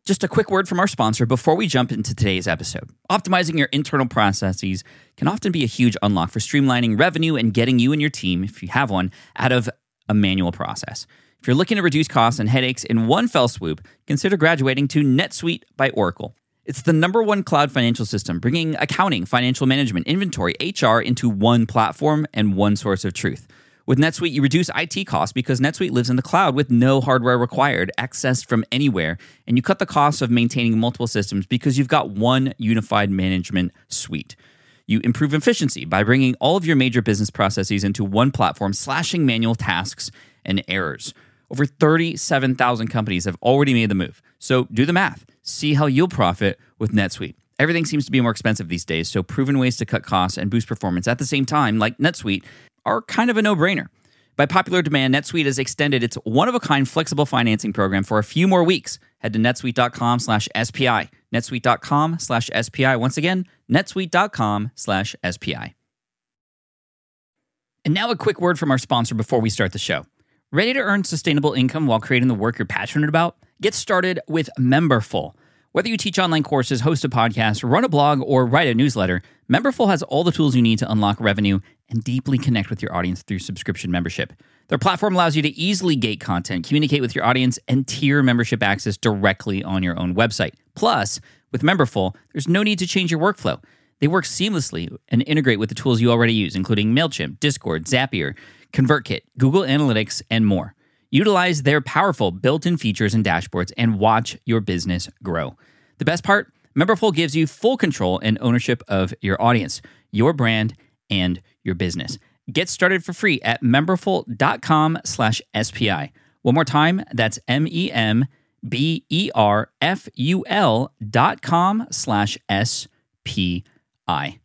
Just a quick word from our sponsor before we jump into today's episode. Optimizing your internal processes can often be a huge unlock for streamlining revenue and getting you and your team, if you have one, out of a manual process. If you're looking to reduce costs and headaches in one fell swoop, consider graduating to NetSuite by Oracle. It's the #1 cloud financial system, bringing accounting, financial management, inventory, HR into one platform and one source of truth. With NetSuite, you reduce IT costs because NetSuite lives in the cloud with no hardware required, accessed from anywhere, and you cut the costs of maintaining multiple systems because you've got one unified management suite. You improve efficiency by bringing all of your major business processes into one platform, slashing manual tasks and errors. Over 37,000 companies have already made the move. So do the math. See how you'll profit with NetSuite. Everything seems to be more expensive these days, so proven ways to cut costs and boost performance at the same time, like NetSuite, are kind of a no-brainer. By popular demand, NetSuite has extended its one-of-a-kind flexible financing program for a few more weeks. Head to netsuite.com/SPI. netsuite.com/SPI. Once again, netsuite.com/SPI. And now a quick word from our sponsor before we start the show. Ready to earn sustainable income while creating the work you're passionate about? Get started with Memberful. Whether you teach online courses, host a podcast, run a blog, or write a newsletter, Memberful has all the tools you need to unlock revenue and deeply connect with your audience through subscription membership. Their platform allows you to easily gate content, communicate with your audience, and tier membership access directly on your own website. Plus, with Memberful, there's no need to change your workflow. They work seamlessly and integrate with the tools you already use, including MailChimp, Discord, Zapier, ConvertKit, Google Analytics, and more. Utilize their powerful built-in features and dashboards and watch your business grow. The best part? Memberful gives you full control and ownership of your audience, your brand, and your business. Get started for free at memberful.com/SPI. One more time, that's memberful.com/SPI.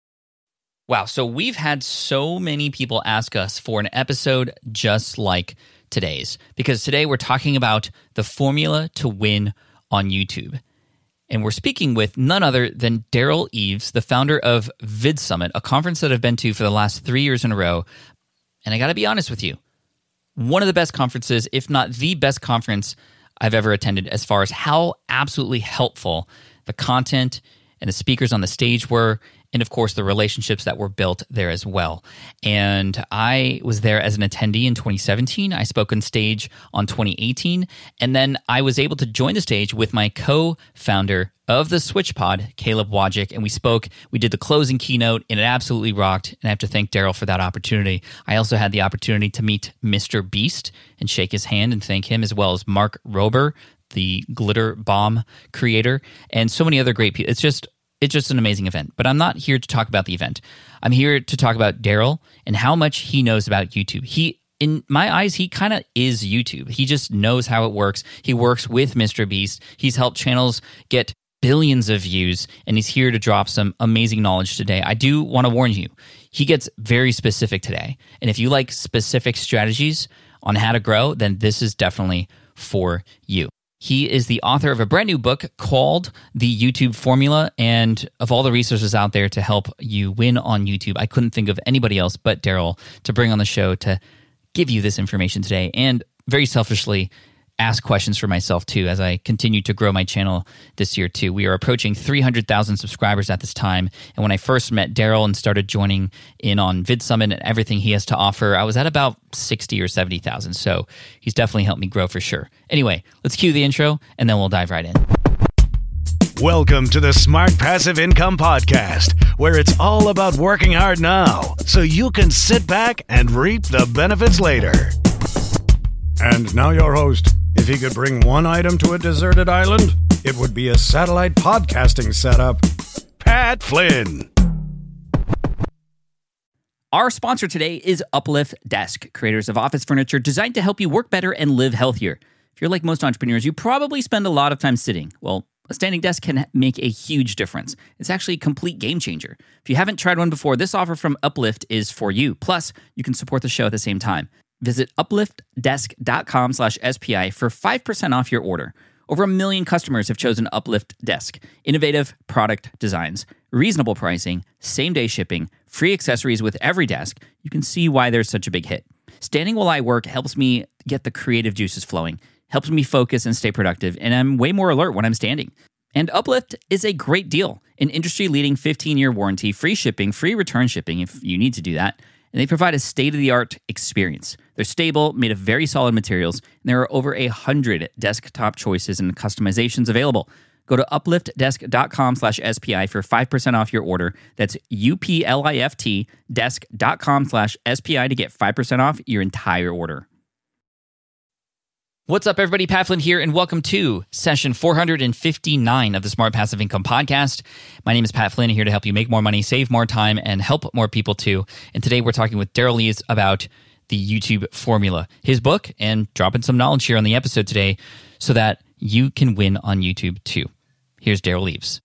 Wow, so we've had so many people ask us for an episode just like today's, because today we're talking about the formula to win on YouTube. And we're speaking with none other than Derral Eves, the founder of VidSummit, a conference that I've been to for the last 3 years in a row. And I got to be honest with you, one of the best conferences, if not the best conference I've ever attended, as far as how absolutely helpful the content and the speakers on the stage were, and of course the relationships that were built there as well. And I was there as an attendee in 2017. I spoke on stage on 2018, and then I was able to join the stage with my co-founder of the SwitchPod, Caleb Wojcik, and we did the closing keynote, and it absolutely rocked, and I have to thank Derral for that opportunity. I also had the opportunity to meet Mr. Beast and shake his hand and thank him, as well as Mark Rober, the Glitter Bomb creator, and so many other great people. It's just an amazing event. But I'm not here to talk about the event. I'm here to talk about Derral and how much he knows about YouTube. In my eyes, he kind of is YouTube. He just knows how it works. He works with Mr. Beast. He's helped channels get billions of views, and he's here to drop some amazing knowledge today. I do want to warn you, he gets very specific today. And if you like specific strategies on how to grow, then this is definitely for you. He is the author of a brand new book called The YouTube Formula, and of all the resources out there to help you win on YouTube, I couldn't think of anybody else but Derral to bring on the show to give you this information today, and very selfishly ask questions for myself too as I continue to grow my channel this year too. We are approaching 300,000 subscribers at this time, and when I first met Derral and started joining in on VidSummit and everything he has to offer, I was at about 60 or 70,000, so he's definitely helped me grow for sure. Anyway, let's cue the intro, and then we'll dive right in. Welcome to the Smart Passive Income Podcast, where it's all about working hard now so you can sit back and reap the benefits later. And now your host. If he could bring one item to a deserted island, it would be a satellite podcasting setup. Pat Flynn. Our sponsor today is Uplift Desk, creators of office furniture designed to help you work better and live healthier. If you're like most entrepreneurs, you probably spend a lot of time sitting. Well, a standing desk can make a huge difference. It's actually a complete game changer. If you haven't tried one before, this offer from Uplift is for you. Plus, you can support the show at the same time. Visit upliftdesk.com/SPI for 5% off your order. Over 1 million customers have chosen Uplift Desk. Innovative product designs, reasonable pricing, same-day shipping, free accessories with every desk. You can see why there's such a big hit. Standing while I work helps me get the creative juices flowing. helps me focus and stay productive, and I'm way more alert when I'm standing. And Uplift is a great deal. An industry-leading 15-year warranty, free shipping, free return shipping if you need to do that. And they provide a state-of-the-art experience. They're stable, made of very solid materials, and there are over 100 desktop choices and customizations available. Go to upliftdesk.com/SPI for 5% off your order. That's UPLIFT desk.com/SPI to get 5% off your entire order. What's up, everybody? Pat Flynn here, and welcome to session 459 of the Smart Passive Income Podcast. My name is Pat Flynn, here to help you make more money, save more time, and help more people too. And today we're talking with Derral Eves about the YouTube formula, his book, and dropping some knowledge here on the episode today so that you can win on YouTube too. Here's Derral Eves.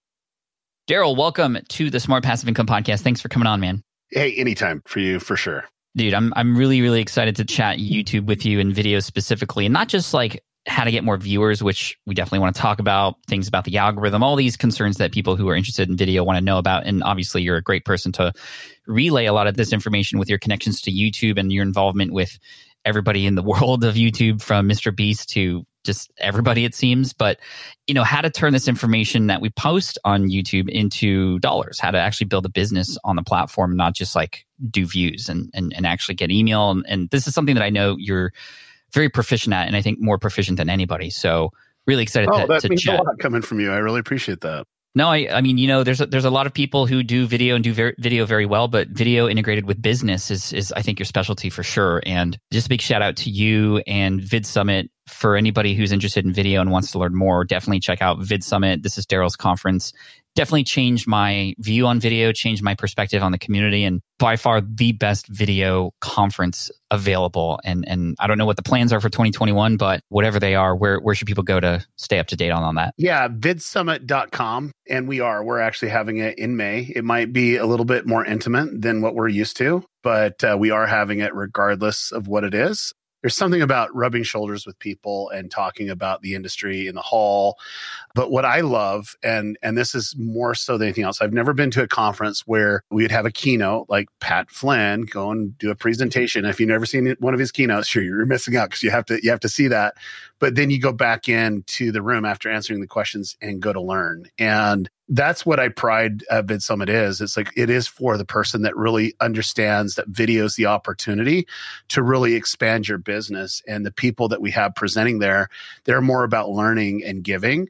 Derral, welcome to the Smart Passive Income Podcast. Thanks for coming on, man. Hey, anytime for you, for sure. Dude, I'm really, really excited to chat YouTube with you and videos specifically, and not just like how to get more viewers, which we definitely want to talk about, things about the algorithm, all these concerns that people who are interested in video want to know about. And obviously, you're a great person to relay a lot of this information with your connections to YouTube and your involvement with everybody in the world of YouTube, from Mr. Beast to just everybody, it seems. But, you know, how to turn this information that we post on YouTube into dollars, how to actually build a business on the platform, not just like do views and actually get email. And this is something that I know you're very proficient at, and I think more proficient than anybody. So really excited that means chat. A lot coming from you. I really appreciate that. No, I mean, you know, there's a lot of people who do video and do video very well, but video integrated with business is I think your specialty for sure. And just a big shout out to you and VidSummit. For anybody who's interested in video and wants to learn more, definitely check out VidSummit. This is Derral's conference. Definitely changed my view on video, changed my perspective on the community, and by far the best video conference available. And I don't know what the plans are for 2021, but whatever they are, where should people go to stay up to date on that? Yeah, vidsummit.com. And we're actually having it in May. It might be a little bit more intimate than what we're used to, but we are having it regardless of what it is. There's something about rubbing shoulders with people and talking about the industry in the hall. But what I love, and this is more so than anything else, I've never been to a conference where we'd have a keynote like Pat Flynn go and do a presentation. If you've never seen one of his keynotes, sure, you're missing out because you have to see that. But then you go back into the room after answering the questions and go to learn. And that's what I pride VidSummit is. It's like it is for the person that really understands that video is the opportunity to really expand your business. And the people that we have presenting there, they're more about learning and giving.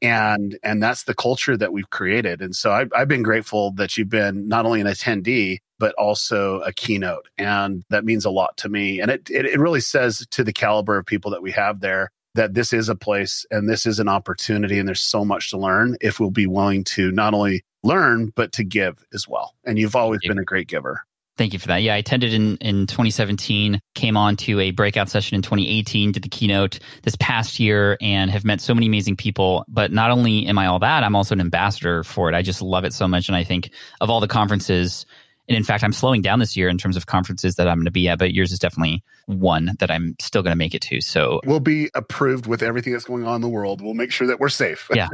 And that's the culture that we've created. And so I've been grateful that you've been not only an attendee, but also a keynote. And that means a lot to me. And it really says to the caliber of people that we have there that this is a place and this is an opportunity. And there's so much to learn if we'll be willing to not only learn, but to give as well. And you've always been a great giver. Thank you for that. Yeah, I attended in 2017, came on to a breakout session in 2018, did the keynote this past year, and have met so many amazing people. But not only am I all that, I'm also an ambassador for it. I just love it so much. And I think of all the conferences, and in fact, I'm slowing down this year in terms of conferences that I'm going to be at, but yours is definitely one that I'm still going to make it to. So we'll be approved with everything that's going on in the world. We'll make sure that we're safe. Yeah,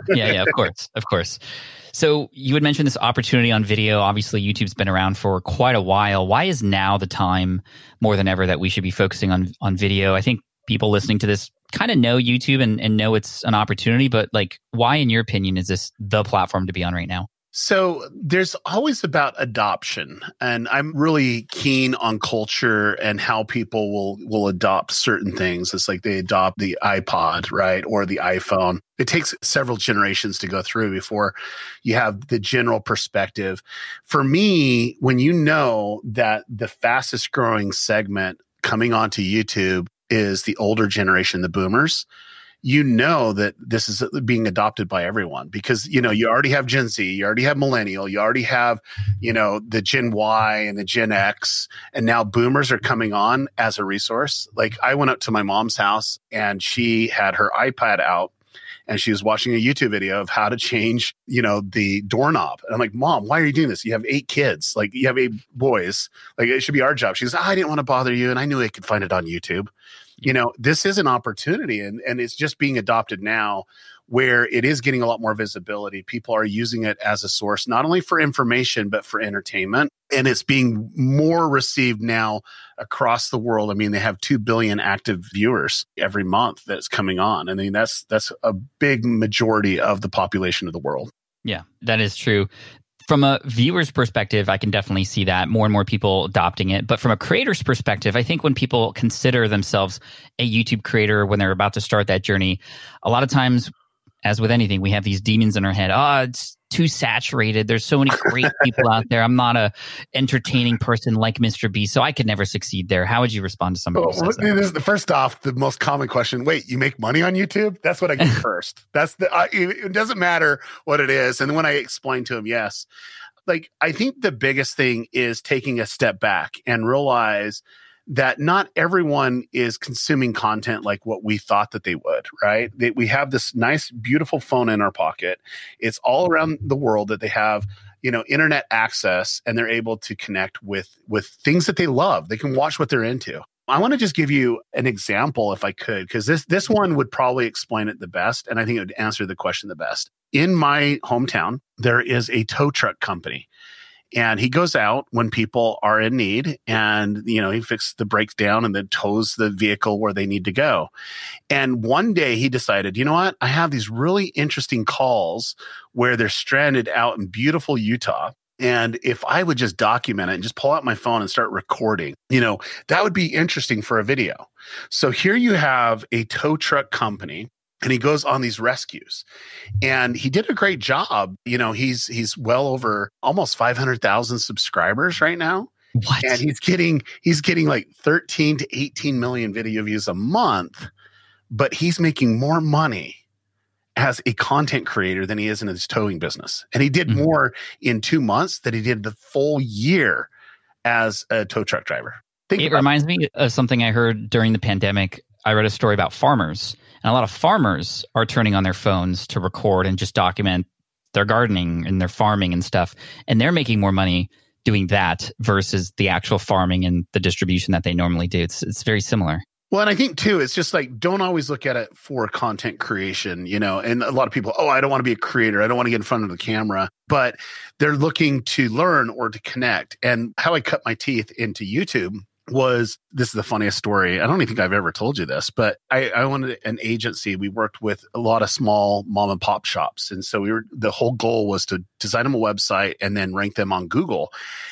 of course. So you had mentioned this opportunity on video. Obviously, YouTube's been around for quite a while. Why is now the time more than ever that we should be focusing on video? I think people listening to this kind of know YouTube and know it's an opportunity, but like, why, in your opinion, is this the platform to be on right now? So there's always about adoption, and I'm really keen on culture and how people will adopt certain things. It's like they adopt the iPod, right? Or the iPhone. It takes several generations to go through before you have the general perspective. For me, when you know that the fastest growing segment coming onto YouTube is the older generation, the boomers, you know that this is being adopted by everyone because, you know, you already have Gen Z, you already have millennial, you already have, you know, the Gen Y and the Gen X, and now boomers are coming on as a resource. Like I went up to my mom's house and she had her iPad out and she was watching a YouTube video of how to change, you know, the doorknob. And I'm like, Mom, why are you doing this? You have 8 kids, like you have 8 boys, like it should be our job. She goes, I didn't want to bother you. And I knew I could find it on YouTube. You know, this is an opportunity and it's just being adopted now where it is getting a lot more visibility. People are using it as a source, not only for information, but for entertainment. And it's being more received now across the world. I mean, they have 2 billion active viewers every month that's coming on. I mean, that's a big majority of the population of the world. Yeah, that is true. From a viewer's perspective, I can definitely see that more and more people adopting it. But from a creator's perspective, I think when people consider themselves a YouTube creator, when they're about to start that journey, a lot of times, as with anything, we have these demons in our head. Oh, it's too saturated. There's so many great people out there. I'm not a entertaining person like Mr. Beast, so I could never succeed there. How would you respond to somebody who says that? This is first off, the most common question. Wait, you make money on YouTube? That's what I get first. That's it doesn't matter what it is. And when I explain to them, yes, like I think the biggest thing is taking a step back and realize that not everyone is consuming content like what we thought that they would, right? We have this nice, beautiful phone in our pocket. It's all around the world that they have, internet access, and they're able to connect with things that they love. They can watch what they're into. I want to just give you an example if I could, because this one would probably explain it the best. And I think it would answer the question the best. In my hometown, there is a tow truck company. And he goes out when people are in need and, he fixes the brakes down and then tows the vehicle where they need to go. And one day he decided, you know what? I have these really interesting calls where they're stranded out in beautiful Utah. And if I would just document it and just pull out my phone and start recording, that would be interesting for a video. So here you have a tow truck company. And he goes on these rescues, and he did a great job. He's well over almost 500,000 subscribers right now. What? And he's getting like 13 to 18 million video views a month, but he's making more money as a content creator than he is in his towing business. And he did more in 2 months than he did the full year as a tow truck driver. It reminds me of something I heard during the pandemic. I read a story about farmers. And a lot of farmers are turning on their phones to record and just document their gardening and their farming and stuff. And they're making more money doing that versus the actual farming and the distribution that they normally do. It's very similar. Well, and I think too, it's just like, don't always look at it for content creation, and a lot of people, I don't want to be a creator. I don't want to get in front of the camera, but they're looking to learn or to connect. And how I cut my teeth into YouTube this is the funniest story. I don't even think I've ever told you this, but I wanted an agency. We worked with a lot of small mom and pop shops. And so the whole goal was to design them a website and then rank them on Google.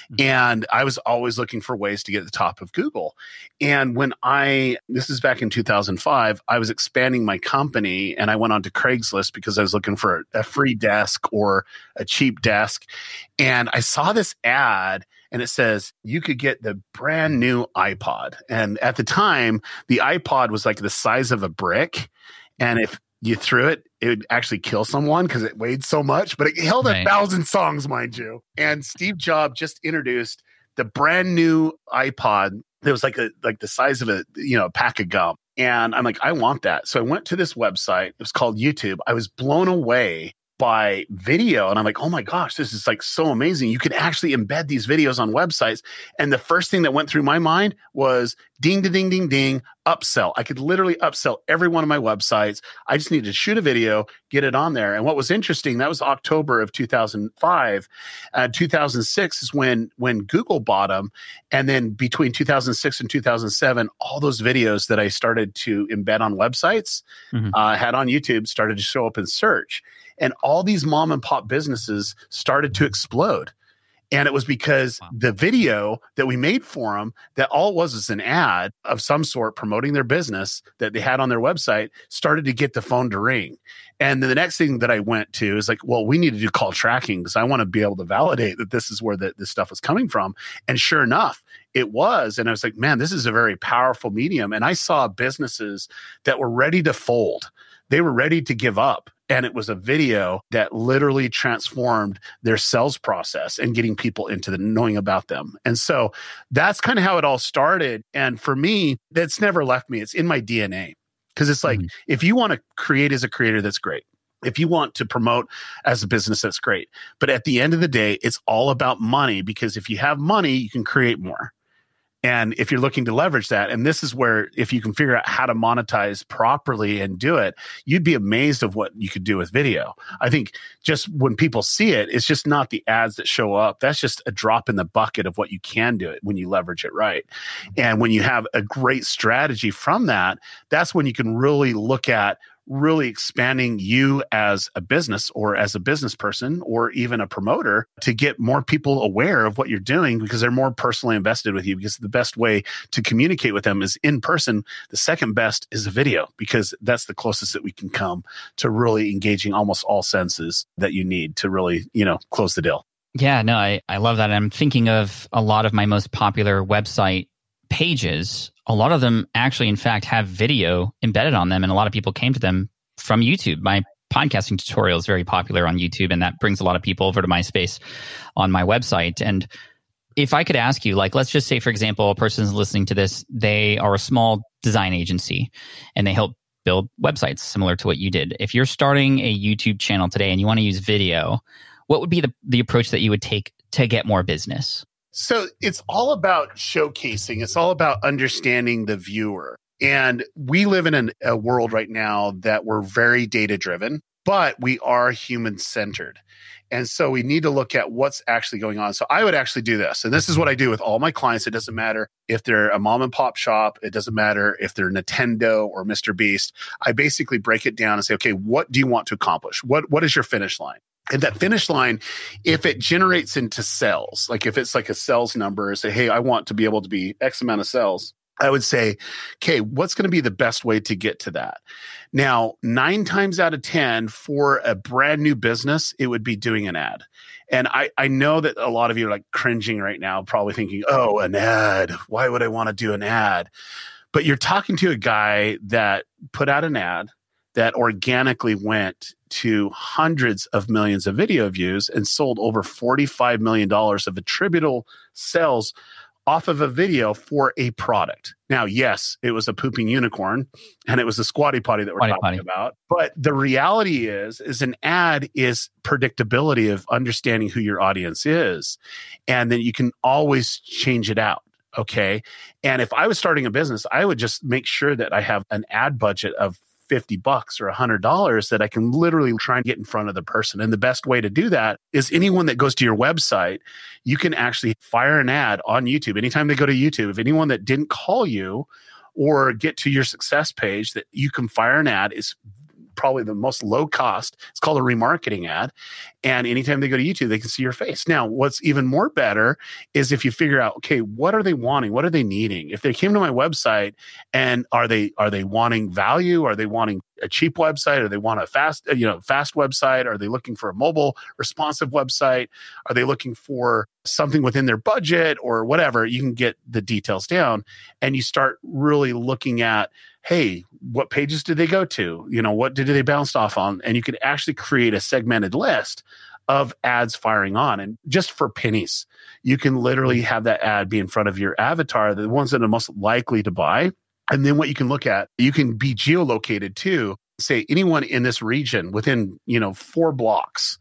And I was always looking for ways to get at the top of Google. And this is back in 2005, I was expanding my company and I went onto Craigslist because I was looking for a free desk or a cheap desk. And I saw this ad. And it says you could get the brand new iPod. And at the time, the iPod was like the size of a brick. And if you threw it, it would actually kill someone because it weighed so much. But it held 1,000 songs, mind you. And Steve Jobs just introduced the brand new iPod. That was like the size of a pack of gum. And I'm like, I want that. So I went to this website. It was called YouTube. I was blown away by video. And I'm like, oh my gosh, this is like so amazing. You can actually embed these videos on websites. And the first thing that went through my mind was ding, ding, ding, ding, ding, upsell. I could literally upsell every one of my websites. I just needed to shoot a video, get it on there. And what was interesting, that was October of 2005. 2006 is when Google bought them. And then between 2006 and 2007, all those videos that I started to embed on websites, had on YouTube, started to show up in search. And all these mom and pop businesses started to explode. And it was because the video that we made for them, that all was an ad of some sort promoting their business that they had on their website, started to get the phone to ring. And then the next thing that I went to is like, well, we need to do call tracking because I want to be able to validate that this is where this stuff was coming from. And sure enough, it was. And I was like, man, this is a very powerful medium. And I saw businesses that were ready to fold. They were ready to give up. And it was a video that literally transformed their sales process and getting people into knowing about them. And so that's kind of how it all started. And for me, that's never left me. It's in my DNA. Because it's like, if you want to create as a creator, that's great. If you want to promote as a business, that's great. But at the end of the day, it's all about money, because if you have money, you can create more. And if you're looking to leverage that, and this is where if you can figure out how to monetize properly and do it, you'd be amazed of what you could do with video. I think just when people see it, it's just not the ads that show up. That's just a drop in the bucket of what you can do it when you leverage it right. And when you have a great strategy from that, that's when you can really look at really expanding you as a business or as a business person or even a promoter to get more people aware of what you're doing because they're more personally invested with you, because the best way to communicate with them is in person. The second best is a video, because that's the closest that we can come to really engaging almost all senses that you need to really, close the deal. Yeah, no, I love that. I'm thinking of a lot of my most popular website pages. A lot of them actually, in fact, have video embedded on them. And a lot of people came to them from YouTube. My podcasting tutorial is very popular on YouTube, and that brings a lot of people over to my space on my website. And if I could ask you, let's just say, for example, a person is listening to this, they are a small design agency and they help build websites similar to what you did. If you're starting a YouTube channel today and you want to use video, what would be the approach that you would take to get more business? So it's all about showcasing. It's all about understanding the viewer. And we live in a world right now that we're very data driven, but we are human centered. And so we need to look at what's actually going on. So I would actually do this. And this is what I do with all my clients. It doesn't matter if they're a mom and pop shop. It doesn't matter if they're Nintendo or Mr. Beast. I basically break it down and say, okay, what do you want to accomplish? What is your finish line? And that finish line, if it generates into sales, like if it's like a sales number, say, hey, I want to be able to be X amount of sales, I would say, okay, what's going to be the best way to get to that? Now, 9 times out of 10 for a brand new business, it would be doing an ad. And I know that a lot of you are like cringing right now, probably thinking, oh, an ad. Why would I want to do an ad? But you're talking to a guy that put out an ad that organically went to hundreds of millions of video views and sold over $45 million of attributable sales off of a video for a product. Now, yes, it was a pooping unicorn and it was a Squatty Potty that we're talking about. But the reality is an ad is predictability of understanding who your audience is. And then you can always change it out. Okay. And if I was starting a business, I would just make sure that I have an ad budget of $50 or $100 that I can literally try and get in front of the person. And the best way to do that is anyone that goes to your website, you can actually fire an ad on YouTube. Anytime they go to YouTube, if anyone that didn't call you or get to your success page, that you can fire an ad is probably the most low cost. It's called a remarketing ad. And anytime they go to YouTube, they can see your face. Now, what's even more better is if you figure out, okay, what are they wanting? What are they needing? If they came to my website and are they wanting value? Are they wanting a cheap website? Or they want a fast website? Are they looking for a mobile responsive website? Are they looking for something within their budget or whatever? You can get the details down and you start really looking at, hey, what pages did they go to? What did they bounce off on? And you can actually create a segmented list of ads firing on. And just for pennies, you can literally have that ad be in front of your avatar, the ones that are most likely to buy. And then what you can look at, you can be geolocated too. Say anyone in this region within, 4 blocks,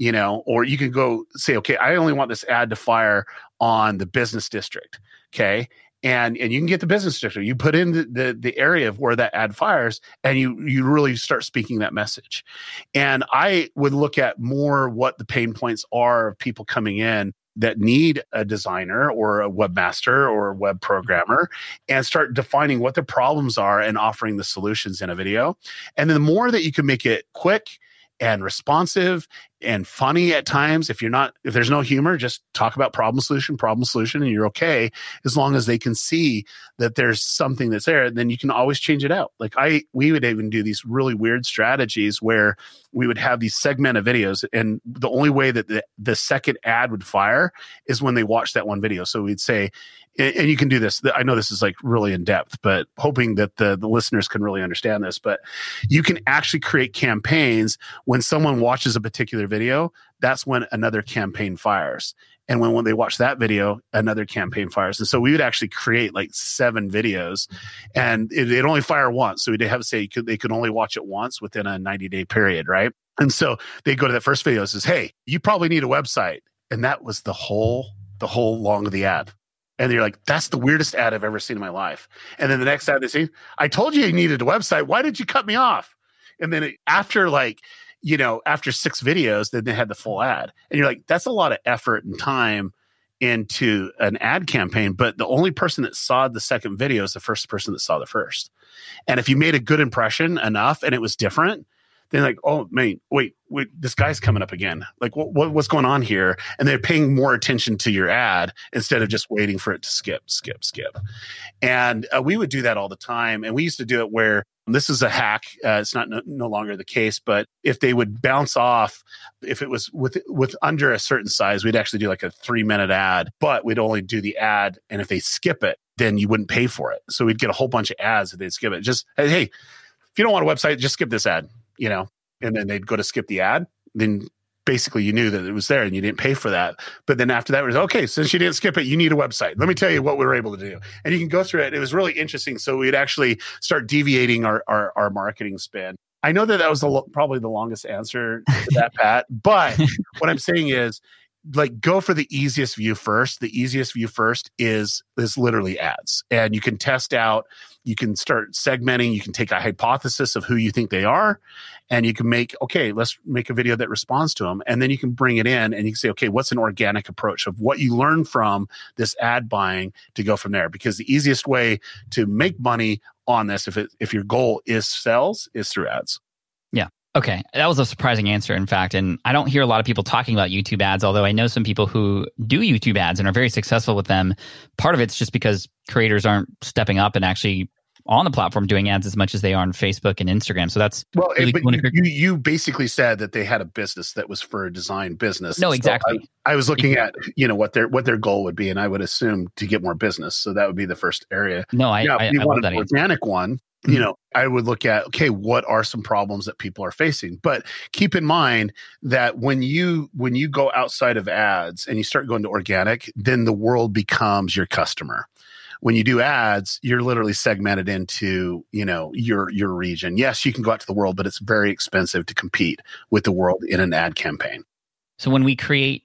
or you can go say, okay, I only want this ad to fire on the business district. Okay. And you can get the business district. You put in the area of where that ad fires, and you really start speaking that message. And I would look at more what the pain points are of people coming in that need a designer or a webmaster or a web programmer, and start defining what the problems are and offering the solutions in a video. And then the more that you can make it quick and responsive and funny at times, if there's no humor, just talk about problem solution, and you're okay. As long as they can see that there's something that's there, then you can always change it out. We would even do these really weird strategies where we would have these segmented videos, and the only way that the second ad would fire is when they watch that one video. So we'd say, and you can do this. I know this is really in depth, but hoping that the listeners can really understand this. But you can actually create campaigns when someone watches a particular video. That's when another campaign fires. And when they watch that video, another campaign fires. And so we would actually create 7 videos, and it'd only fire once. So we'd have to say they could only watch it once within a 90-day period, right? And so they go to that first video and says, hey, you probably need a website. And that was the whole long of the ad. And you're like, that's the weirdest ad I've ever seen in my life. And then the next ad they see, I told you needed a website. Why did you cut me off? And then after 6 videos, then they had the full ad. And you're like, that's a lot of effort and time into an ad campaign. But the only person that saw the second video is the first person that saw the first. And if you made a good impression enough and it was different, then like, oh man, wait, this guy's coming up again. Like, what's going on here? And they're paying more attention to your ad instead of just waiting for it to skip. And we would do that all the time. And we used to do it where this is a hack. It's not no longer the case, but if they would bounce off, if it was with under a certain size, we'd actually do like a 3-minute ad, but we'd only do the ad. And if they skip it, then you wouldn't pay for it. So we'd get a whole bunch of ads if they'd skip it. Just, hey, if you don't want a website, just skip this ad. And then they'd go to skip the ad. Then basically you knew that it was there and you didn't pay for that. But then after that, it was, okay, since you didn't skip it, you need a website. Let me tell you what we were able to do. And you can go through it. It was really interesting. So we'd actually start deviating our marketing spin. I know that was probably the longest answer to that, Pat. But what I'm saying is, like, go for the easiest view first. The easiest view first is literally ads. And you can test out, you can start segmenting, you can take a hypothesis of who you think they are, and you can let's make a video that responds to them. And then you can bring it in and you can say, okay, what's an organic approach of what you learn from this ad buying to go from there? Because the easiest way to make money on this, if your goal is sales, is through ads. Yeah. Okay. That was a surprising answer, in fact. And I don't hear a lot of people talking about YouTube ads, although I know some people who do YouTube ads and are very successful with them. Part of it's just because creators aren't stepping up and actually on the platform doing ads as much as they are on Facebook and Instagram. So that's really cool. You basically said that they had a business that was for a design business. No, exactly. So I was looking at what their goal would be, and I would assume to get more business. So that would be the first area. No, I want an organic one. I would look at, okay, what are some problems that people are facing? But keep in mind that when you go outside of ads and you start going to organic, then the world becomes your customer. When you do ads, you're literally segmented into, your region. Yes, you can go out to the world, but it's very expensive to compete with the world in an ad campaign. So when we create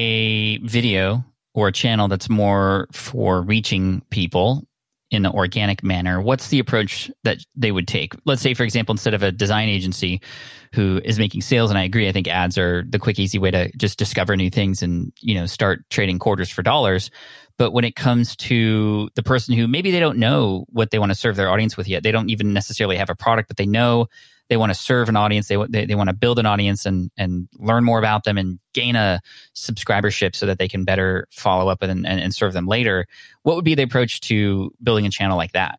a video or a channel that's more for reaching people in an organic manner, what's the approach that they would take? Let's say, for example, instead of a design agency who is making sales, and I agree, I think ads are the quick, easy way to just discover new things and, start trading quarters for dollars. But when it comes to the person who maybe they don't know what they want to serve their audience with yet, they don't even necessarily have a product, but they know they want to serve an audience, they want to build an audience and learn more about them and gain a subscribership so that they can better follow up and serve them later. What would be the approach to building a channel like that?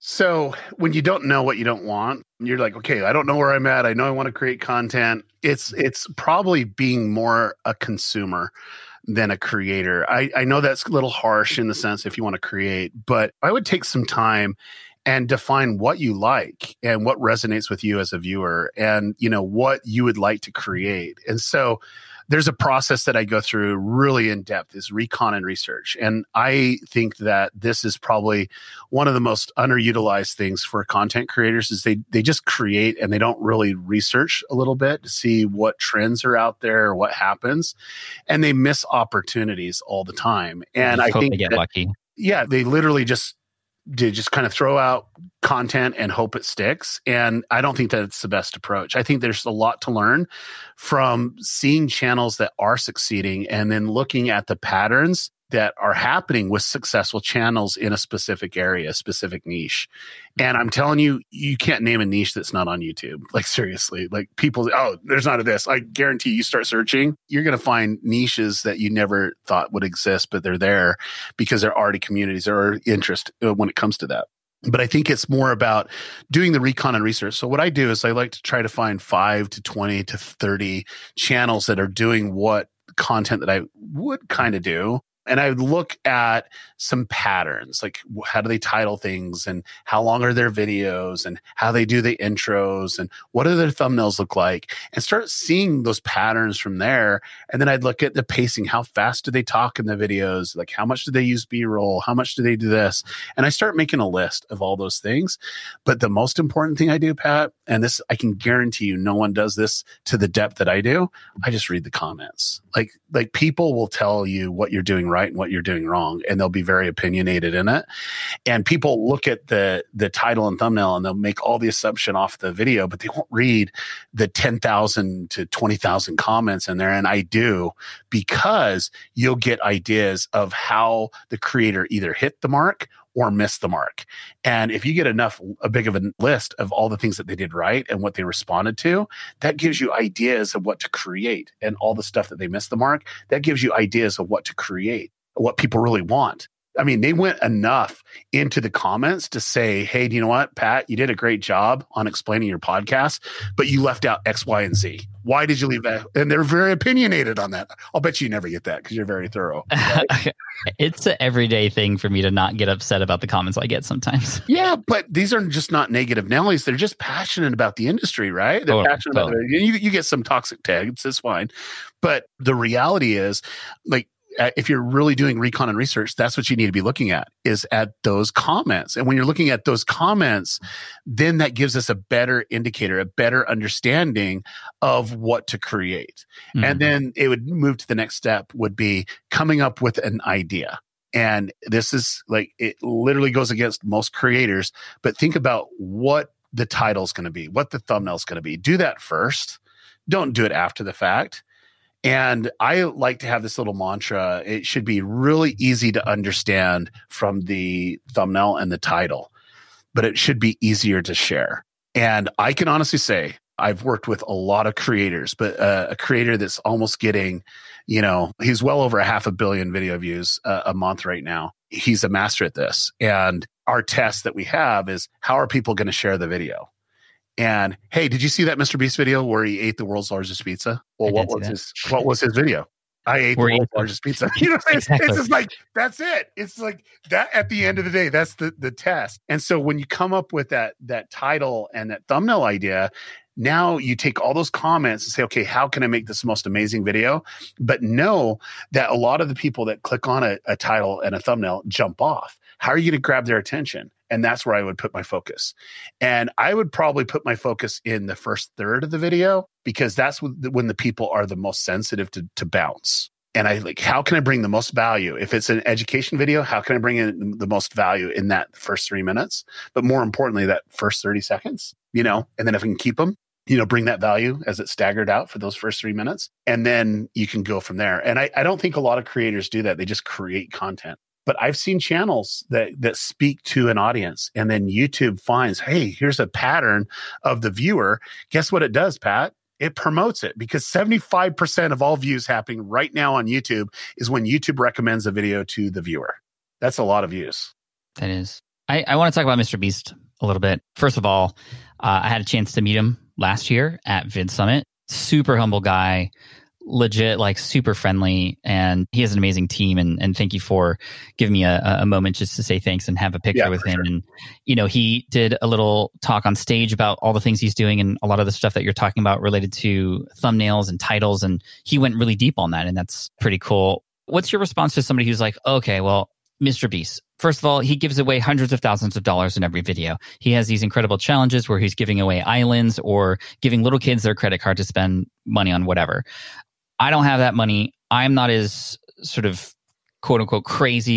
So when you don't know what you don't want, you're like, okay, I don't know where I'm at. I know I want to create content. It's probably being more a consumer than a creator. I know that's a little harsh in the sense if you want to create, but I would take some time and define what you like and what resonates with you as a viewer and, what you would like to create. And so there's a process that I go through really in depth is recon and research. And I think that this is probably one of the most underutilized things for content creators is they just create and they don't really research a little bit to see what trends are out there or what happens. And they miss opportunities all the time. And I think they get lucky. Yeah, they literally just kind of throw out content and hope it sticks. And I don't think that it's the best approach. I think there's a lot to learn from seeing channels that are succeeding and then looking at the patterns that are happening with successful channels in a specific area, a specific niche. And I'm telling you, you can't name a niche that's not on YouTube. Like seriously, like people, there's not a this. I guarantee you start searching, you're going to find niches that you never thought would exist, but they're there because there are already communities or interest when it comes to that. But I think it's more about doing the recon and research. So what I do is I like to try to find 5 to 20 to 30 channels that are doing what content that I would kind of do. And I would look at some patterns, like how do they title things and how long are their videos and how they do the intros and what do their thumbnails look like and start seeing those patterns from there. And then I'd look at the pacing. How fast do they talk in the videos? Like how much do they use B-roll? How much do they do this? And I start making a list of all those things. But the most important thing I do, Pat, and this, I can guarantee you no one does this to the depth that I do. I just read the comments. Like people will tell you what you're doing right right and what you're doing wrong. And they'll be very opinionated in it. And people look at the title and thumbnail and they'll make all the assumption off the video, but they won't read the 10,000 to 20,000 comments in there. And I do, because you'll get ideas of how the creator either hit the mark or miss the mark. And if you get a big of a list of all the things that they did right and what they responded to, that gives you ideas of what to create. And all the stuff that they missed the mark, that gives you ideas of what to create, what people really want. I mean, they went enough into the comments to say, hey, do you know what, Pat, you did a great job on explaining your podcast, but you left out X, Y, and Z. Why did you leave that? And they're very opinionated on that. I'll bet you never get that because you're very thorough. Right? It's an everyday thing for me to not get upset about the comments I get sometimes. Yeah, but these are just not negative Nellies. They're just passionate about the industry, right? They're passionate about it. You get some toxic tags, it's fine. But the reality is, like, if you're really doing recon and research, that's what you need to be looking at, is at those comments. And when you're looking at those comments, then that gives us a better indicator, a better understanding of what to create. Mm-hmm. And then it would move to the next step, would be coming up with an idea. And this is like, it literally goes against most creators, but think about what the title's going to be, what the thumbnail's going to be. Do that first. Don't do it after the fact. And I like to have this little mantra. It should be really easy to understand from the thumbnail and the title, but it should be easier to share. And I can honestly say I've worked with a lot of creators, but a creator that's almost getting, he's well over 500 million video views a month right now. He's a master at this. And our test that we have is, how are people going to share the video? And hey, did you see that Mr. Beast video where he ate the world's largest pizza? Well, what was his video? I ate the world's largest pizza. Exactly. It's just like, that's it. It's like that at the end of the day, that's the test. And so when you come up with that title and that thumbnail idea, now you take all those comments and say, okay, how can I make this most amazing video? But know that a lot of the people that click on a title and a thumbnail jump off. How are you going to grab their attention? And that's where I would put my focus. And I would probably put my focus in the first third of the video, because that's when the people are the most sensitive to bounce. And I like, how can I bring the most value? If it's an education video, how can I bring in the most value in that first 3 minutes? But more importantly, that first 30 seconds, and then if I can keep them, bring that value as it's staggered out for those first 3 minutes. And then you can go from there. And I don't think a lot of creators do that. They just create content. But I've seen channels that speak to an audience, and then YouTube finds, hey, here's a pattern of the viewer. Guess what it does, Pat? It promotes it, because 75% of all views happening right now on YouTube is when YouTube recommends a video to the viewer. That's a lot of views. That is. I want to talk about Mr. Beast a little bit. First of all, I had a chance to meet him last year at Vid Summit. Super humble guy. Legit, like super friendly, and he has an amazing team. And thank you for giving me a moment just to say thanks and have a picture with him. Sure. And he did a little talk on stage about all the things he's doing and a lot of the stuff that you're talking about related to thumbnails and titles. And he went really deep on that, and that's pretty cool. What's your response to somebody who's like, okay, well, Mr. Beast, first of all, he gives away hundreds of thousands of dollars in every video. He has these incredible challenges where he's giving away islands or giving little kids their credit card to spend money on whatever. I don't have that money. I'm not as sort of quote unquote crazy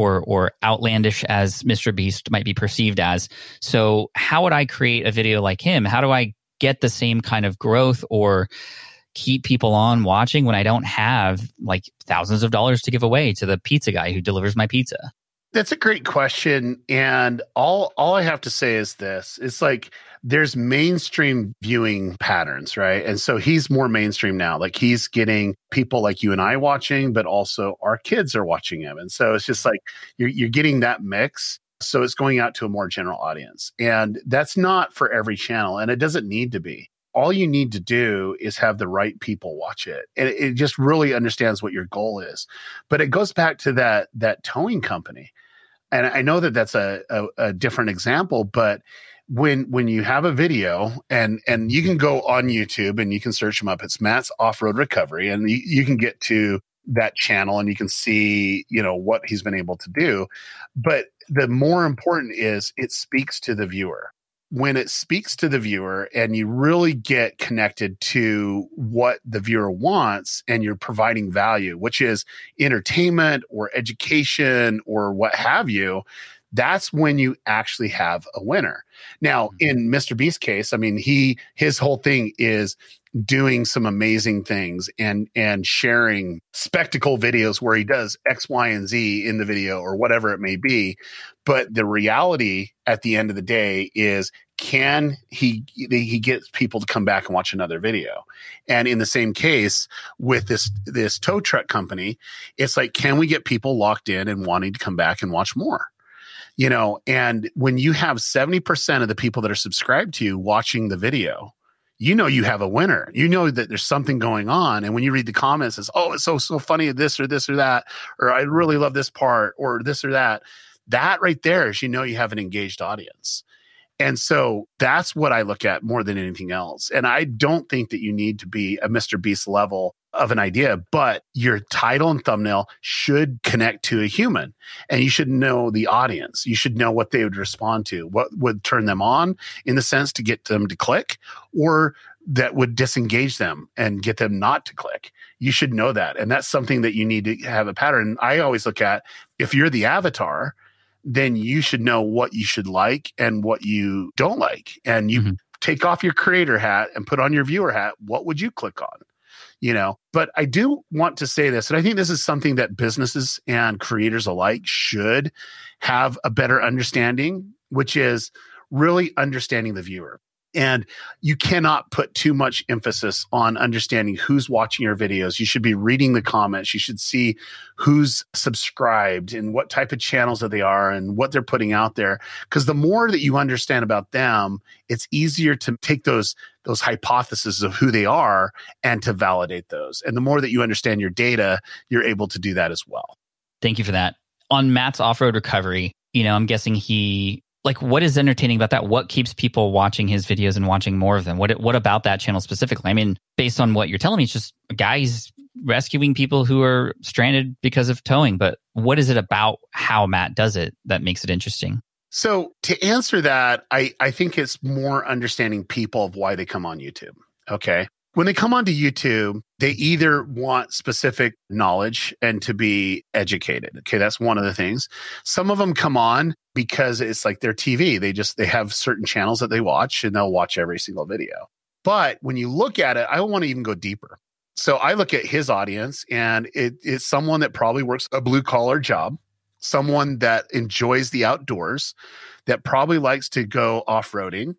or outlandish as Mr. Beast might be perceived as. So how would I create a video like him? How do I get the same kind of growth or keep people on watching when I don't have like thousands of dollars to give away to the pizza guy who delivers my pizza? That's a great question. And all I have to say is this. It's like, there's mainstream viewing patterns, right? And so he's more mainstream now. Like, he's getting people like you and I watching, but also our kids are watching him. And so it's just like, you're getting that mix. So it's going out to a more general audience. And that's not for every channel. And it doesn't need to be. All you need to do is have the right people watch it. And it just really understands what your goal is. But it goes back to that towing company. And I know that that's a different example, but when you have a video and you can go on YouTube and you can search him up, it's Matt's Off-Road Recovery, and you can get to that channel and you can see, what he's been able to do. But the more important is it speaks to the viewer. when it speaks to the viewer and you really get connected to what the viewer wants and you're providing value, which is entertainment or education or what have you, that's when you actually have a winner. Now, in Mr. Beast's case, I mean, his whole thing is doing some amazing things and sharing spectacle videos where he does X, Y, and Z in the video or whatever it may be. But the reality at the end of the day is, can he get people to come back and watch another video? And in the same case with this tow truck company, it's like, can we get people locked in and wanting to come back and watch more? And when you have 70% of the people that are subscribed to you watching the video, you have a winner. You know that there's something going on. And when you read the comments, it's, oh, it's so funny, this or that, or I really love this part, or this or that. That right there is, you have an engaged audience. And so that's what I look at more than anything else. And I don't think that you need to be a Mr. Beast level of an idea, but your title and thumbnail should connect to a human, and you should know the audience. You should know what they would respond to, what would turn them on in the sense to get them to click, or that would disengage them and get them not to click. You should know that. And that's something that you need to have a pattern. I always look at, if you're the avatar, then you should know what you should like and what you don't like. And you take off your creator hat and put on your viewer hat. What would you click on? But I do want to say this, and I think this is something that businesses and creators alike should have a better understanding, which is really understanding the viewer. And you cannot put too much emphasis on understanding who's watching your videos. You should be reading the comments. You should see who's subscribed and what type of channels that they are and what they're putting out there. Because the more that you understand about them, it's easier to take those hypotheses of who they are and to validate those. And the more that you understand your data, you're able to do that as well. Thank you for that. On Matt's off-road recovery, I'm guessing what is entertaining about that? What keeps people watching his videos and watching more of them? What about that channel specifically? I mean, based on what you're telling me, it's just guys rescuing people who are stranded because of towing. But what is it about how Matt does it that makes it interesting? So to answer that, I think it's more understanding people of why they come on YouTube. Okay. When they come onto YouTube, they either want specific knowledge and to be educated. Okay, that's one of the things. Some of them come on because it's like their TV. They have certain channels that they watch and they'll watch every single video. But when you look at it, I want to even go deeper. So I look at his audience, and it's someone that probably works a blue collar job, someone that enjoys the outdoors, that probably likes to go off-roading.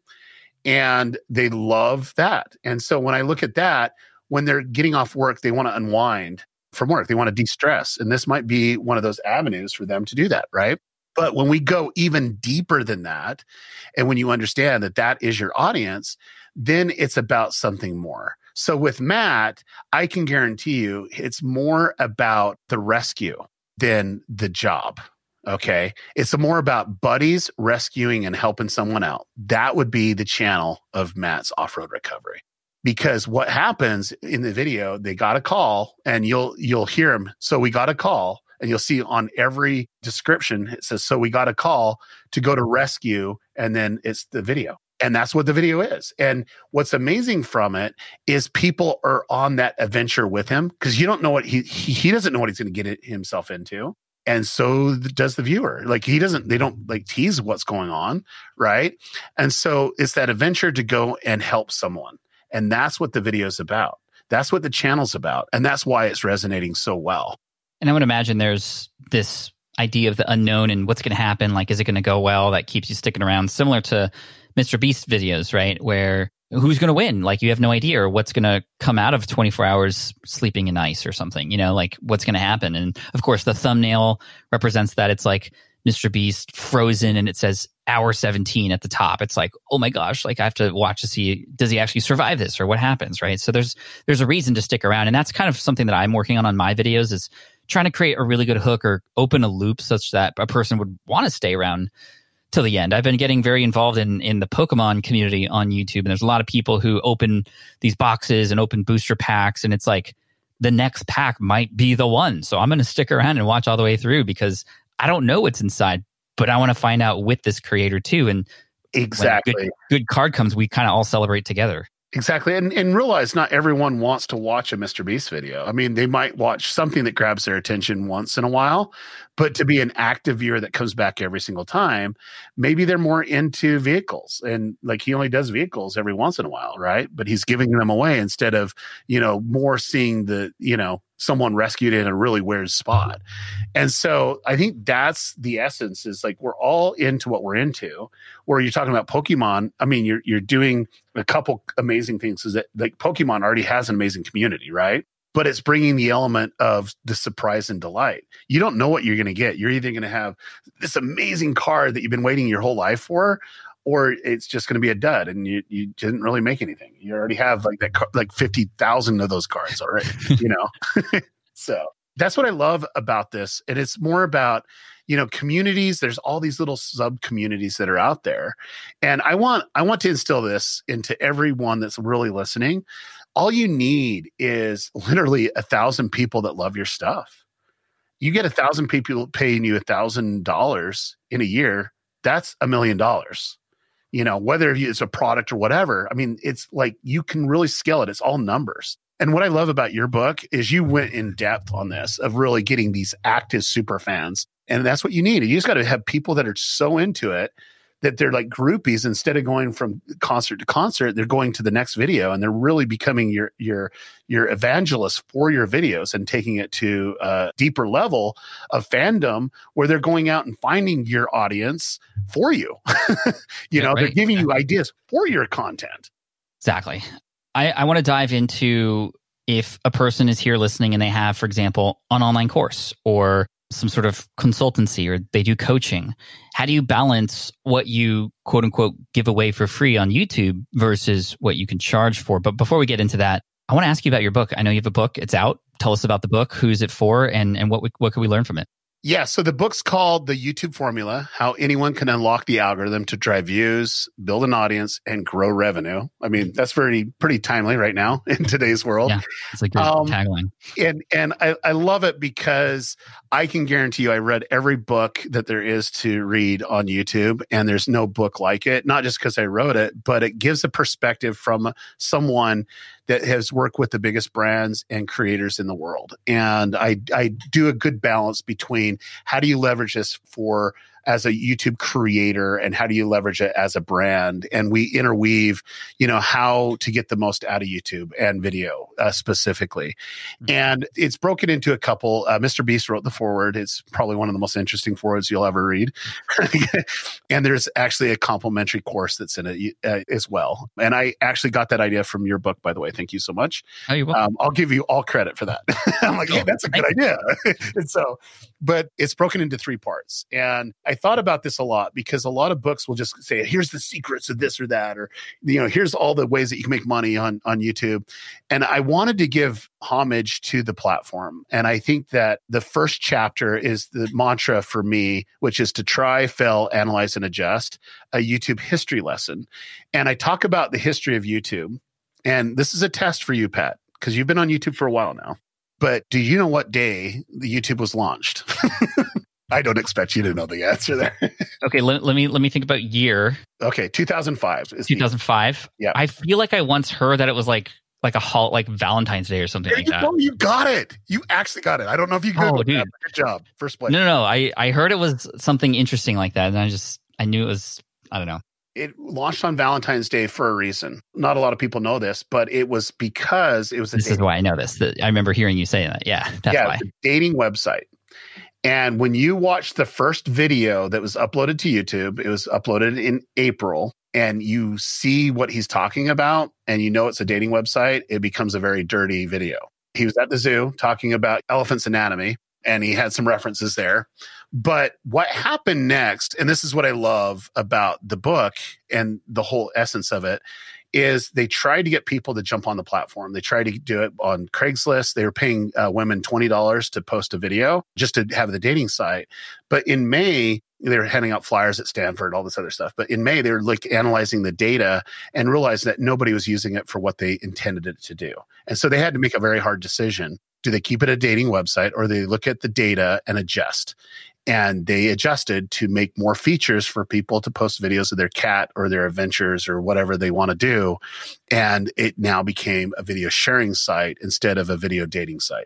And they love that. And so when I look at that, when they're getting off work, they want to unwind from work. They want to de-stress. And this might be one of those avenues for them to do that, right? But when we go even deeper than that, and when you understand that that is your audience, then it's about something more. So with Matt, I can guarantee you it's more about the rescue than the job. Okay. It's more about buddies rescuing and helping someone out. That would be the channel of Matt's off-road recovery. Because what happens in the video, they got a call, and you'll hear him. So we got a call, and you'll see on every description, it says, so we got a call to go to rescue. And then it's the video. And that's what the video is. And what's amazing from it is people are on that adventure with him, because you don't know what he doesn't know what he's going to get himself into. And so does the viewer. They don't tease what's going on, right? And so it's that adventure to go and help someone. And that's what the video's about. That's what the channel's about. And that's why it's resonating so well. And I would imagine there's this idea of the unknown and what's going to happen. Is it going to go well? That keeps you sticking around, similar to Mr. Beast videos, right? Where who's going to win? You have no idea, or what's going to come out of 24 hours sleeping in ice or something, what's going to happen. And of course, the thumbnail represents that. It's like Mr. Beast frozen, and it says hour 17 at the top. It's like, oh my gosh, I have to watch to see, does he actually survive this, or what happens, right? So there's a reason to stick around. And that's kind of something that I'm working on my videos, is trying to create a really good hook or open a loop such that a person would want to stay around till the end. I've been getting very involved in the Pokemon community on YouTube, and there's a lot of people who open these boxes and open booster packs, and it's like the next pack might be the one. So I'm going to stick around and watch all the way through, because I don't know what's inside, but I want to find out with this creator too. And Exactly. When a good card comes, we kind of all celebrate together. Exactly. And realize not everyone wants to watch a Mr. Beast video. I mean, they might watch something that grabs their attention once in a while, but to be an active viewer that comes back every single time, maybe they're more into vehicles. And like he only does vehicles every once in a while, right? But he's giving them away instead of, more seeing someone rescued in a really weird spot. And so I think that's the essence is like we're all into what we're into. Where you're talking about Pokemon, I mean, you're doing a couple amazing things is that like Pokemon already has an amazing community, right? But it's bringing the element of the surprise and delight. You don't know what you're going to get. You're either going to have this amazing card that you've been waiting your whole life for, or it's just going to be a dud and you didn't really make anything. You already have like 50,000 of those cards already, So that's what I love about this. And it's more about, communities. There's all these little sub communities that are out there. And I want to instill this into everyone that's really listening. All you need is literally 1,000 people that love your stuff. You get 1,000 people paying you $1,000 in a year. That's $1 million. Whether it's a product or whatever. I mean, it's like you can really scale it. It's all numbers. And what I love about your book is you went in depth on this of really getting these active super fans. And that's what you need. You just got to have people that are so into it that they're like groupies. Instead of going from concert to concert, they're going to the next video and they're really becoming your evangelist for your videos and taking it to a deeper level of fandom where they're going out and finding your audience for you. They're giving you ideas for your content. Exactly. I want to dive into if a person is here listening and they have, for example, an online course or some sort of consultancy or they do coaching. How do you balance what you quote unquote give away for free on YouTube versus what you can charge for? But before we get into that, I want to ask you about your book. I know you have a book. It's out. Tell us about the book. Who's it for? And what can we learn from it? Yeah, so the book's called The YouTube Formula, How Anyone Can Unlock the Algorithm to Drive Views, Build an Audience, and Grow Revenue. I mean, that's pretty timely right now in today's world. Yeah, it's like your tagline. And I love it because I can guarantee you I read every book that there is to read on YouTube, and there's no book like it, not just because I wrote it, but it gives a perspective from someone that has worked with the biggest brands and creators in the world. And I do a good balance between how do you leverage this for as a YouTube creator and how do you leverage it as a brand? And we interweave, how to get the most out of YouTube and video specifically. Mm-hmm. And it's broken into a couple. Mr. Beast wrote the foreword. It's probably one of the most interesting forewords you'll ever read. And there's actually a complimentary course that's in it as well. And I actually got that idea from your book, by the way. Thank you so much. Oh, you're welcome. I'll give you all credit for that. I'm like, hey, that's a good idea. And so, but it's broken into 3 parts. And I thought about this a lot because a lot of books will just say, here's the secrets of this or that, or, here's all the ways that you can make money on YouTube. And I wanted to give homage to the platform. And I think that the first chapter is the mantra for me, which is to try, fail, analyze, and adjust, a YouTube history lesson. And I talk about the history of YouTube. And this is a test for you, Pat, because you've been on YouTube for a while now. But do you know what day the YouTube was launched? I don't expect you to know the answer there. Okay, let me think about year. Okay, 2005. 2005. Yeah, I feel like I once heard that it was like like Valentine's Day or something like that. You got it. You actually got it. I don't know if you Googled that. Good job. First place. No. I heard it was something interesting like that, and I knew it was. I don't know. It launched on Valentine's Day for a reason. Not a lot of people know this, but it was because it was. This is why I know this. I remember hearing you say that. Yeah, that's why. It's a dating website. And when you watch the first video that was uploaded to YouTube, it was uploaded in April, and you see what he's talking about, and it's a dating website, it becomes a very dirty video. He was at the zoo talking about elephant's anatomy, and he had some references there. But what happened next, and this is what I love about the book and the whole essence of it, is they tried to get people to jump on the platform. They tried to do it on Craigslist. They were paying women $20 to post a video just to have the dating site. But in May, they were handing out flyers at Stanford, all this other stuff. But in May, they were analyzing the data and realized that nobody was using it for what they intended it to do. And so they had to make a very hard decision. Do they keep it a dating website or they look at the data and adjust? And they adjusted to make more features for people to post videos of their cat or their adventures or whatever they want to do. And it now became a video sharing site instead of a video dating site.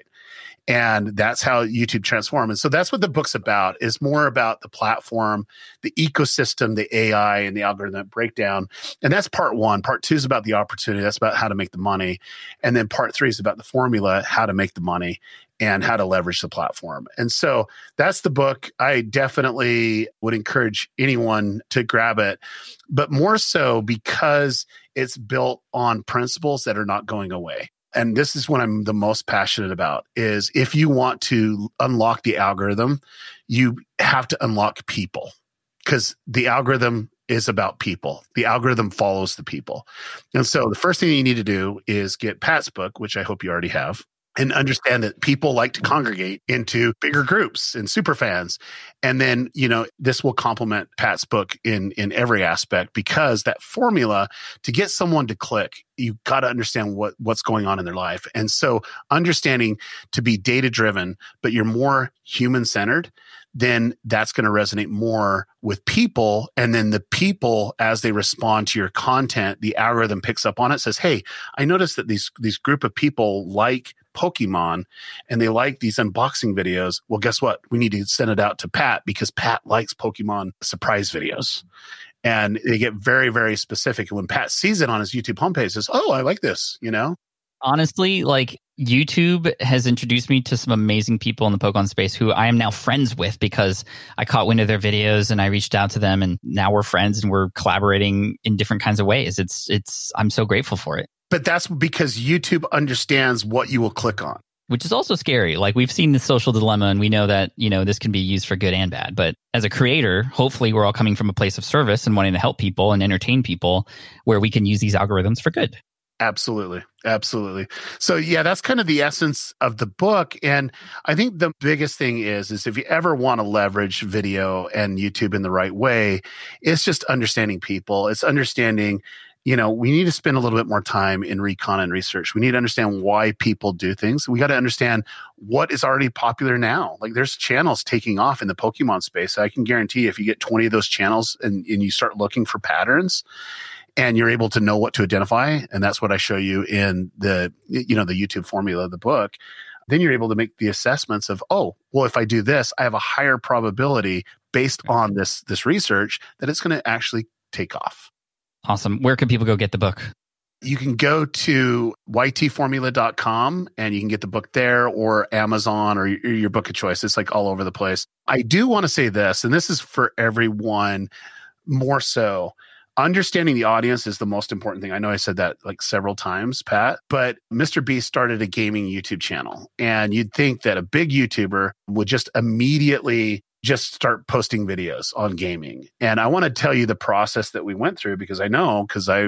And that's how YouTube transformed. And so that's what the book's about, is more about the platform, the ecosystem, the AI, and the algorithm breakdown. And that's part one. Part two is about the opportunity. That's about how to make the money. And then part three is about the formula, how to make the money and how to leverage the platform. And so that's the book. I definitely would encourage anyone to grab it, but more so because it's built on principles that are not going away. And this is what I'm the most passionate about, is if you want to unlock the algorithm, you have to unlock people, because the algorithm is about people. The algorithm follows the people. And so the first thing you need to do is get Pat's book, which I hope you already have, and understand that people like to congregate into bigger groups and super fans. And then, this will complement Pat's book in every aspect, because that formula to get someone to click, you got to understand what's going on in their life. And so understanding to be data driven, but you're more human centered, then that's going to resonate more with people. And then the people, as they respond to your content, the algorithm picks up on it, says, hey, I noticed that these group of people like Pokemon and they like these unboxing videos. Well, guess what? We need to send it out to Pat, because Pat likes Pokemon surprise videos. And they get very, very specific. And when Pat sees it on his YouTube homepage, says, oh, I like this, Honestly, like, YouTube has introduced me to some amazing people in the Pokemon space who I am now friends with, because I caught wind of their videos and I reached out to them, and now we're friends and we're collaborating in different kinds of ways. I'm so grateful for it. But that's because YouTube understands what you will click on. Which is also scary. Like, we've seen the social dilemma, and we know that, this can be used for good and bad. But as a creator, hopefully we're all coming from a place of service and wanting to help people and entertain people, where we can use these algorithms for good. Absolutely. Absolutely. So yeah, that's kind of the essence of the book. And I think the biggest thing is if you ever want to leverage video and YouTube in the right way, it's just understanding people. It's understanding, we need to spend a little bit more time in recon and research. We need to understand why people do things. We got to understand what is already popular now. Like, there's channels taking off in the Pokemon space. I can guarantee if you get 20 of those channels and you start looking for patterns, and you're able to know what to identify, and that's what I show you in the YouTube formula of the book, then you're able to make the assessments of, oh, well, if I do this, I have a higher probability based on this research that it's going to actually take off. Awesome. Where can people go get the book? You can go to ytformula.com and you can get the book there, or Amazon, or your book of choice. It's like all over the place. I do want to say this, and this is for everyone more so. Understanding the audience is the most important thing. I know I said that like several times, Pat, but Mr. Beast started a gaming YouTube channel, and you'd think that a big YouTuber would just immediately just start posting videos on gaming. And I want to tell you the process that we went through, because I know, because I